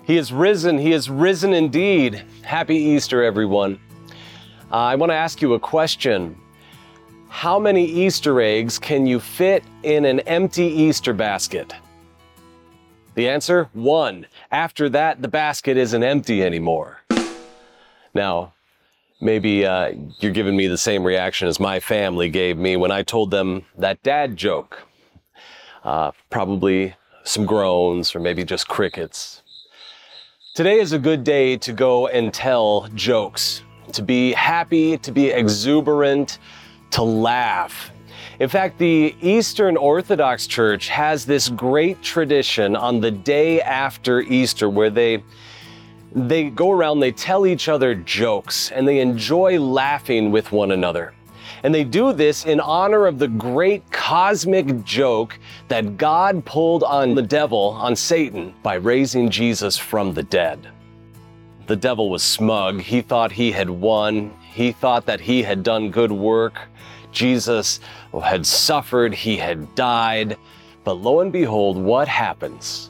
He is risen indeed. Happy Easter, everyone. I want to ask you a question. How many Easter eggs can you fit in an empty Easter basket? The answer, 1. After that, the basket isn't empty anymore. Now, maybe you're giving me the same reaction as my family gave me when I told them that dad joke. Probably some groans or maybe just crickets. Today is a good day to go and tell jokes, to be happy, to be exuberant, to laugh. In fact, the Eastern Orthodox Church has this great tradition on the day after Easter where they go around, they tell each other jokes, and they enjoy laughing with one another. And they do this in honor of the great cosmic joke that God pulled on the devil, on Satan, by raising Jesus from the dead. The devil was smug. He thought he had won. He thought that he had done good work. Jesus had suffered. He had died. But lo and behold, what happens?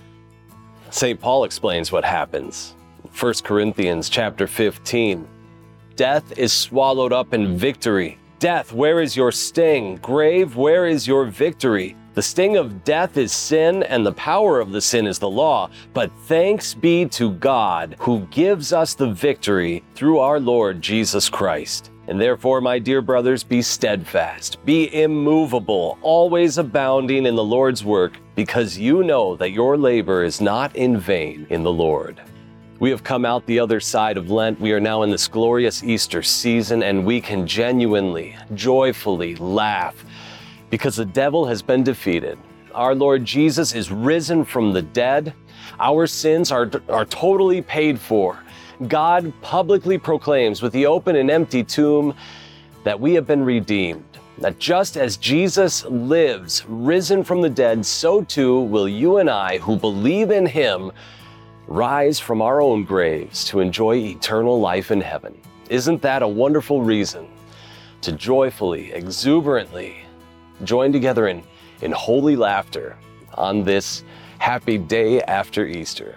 St. Paul explains what happens. 1 Corinthians chapter 15. Death is swallowed up in victory. Death, where is your sting? Grave, where is your victory? The sting of death is sin, and the power of the sin is the law. But thanks be to God, who gives us the victory through our Lord Jesus Christ. And therefore, my dear brothers, be steadfast, be immovable, always abounding in the Lord's work, because you know that your labor is not in vain in the Lord. We have come out the other side of Lent. We are now in this glorious Easter season, and we can genuinely, joyfully laugh because the devil has been defeated. Our Lord Jesus is risen from the dead. Our sins are totally paid for. God publicly proclaims with the open and empty tomb that we have been redeemed. That just as Jesus lives, risen from the dead, so too will you and I who believe in him rise from our own graves to enjoy eternal life in heaven. Isn't that a wonderful reason to joyfully, exuberantly join together in holy laughter on this happy day after Easter?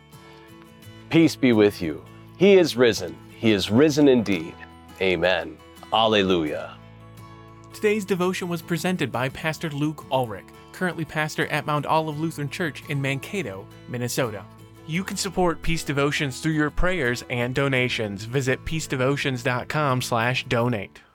Peace be with you. He is risen. He is risen indeed. Amen. Alleluia. Today's devotion was presented by Pastor Luke Ulrich, currently pastor at Mount Olive Lutheran Church in Mankato, Minnesota. You can support Peace Devotions through your prayers and donations. Visit peacedevotions.com/donate.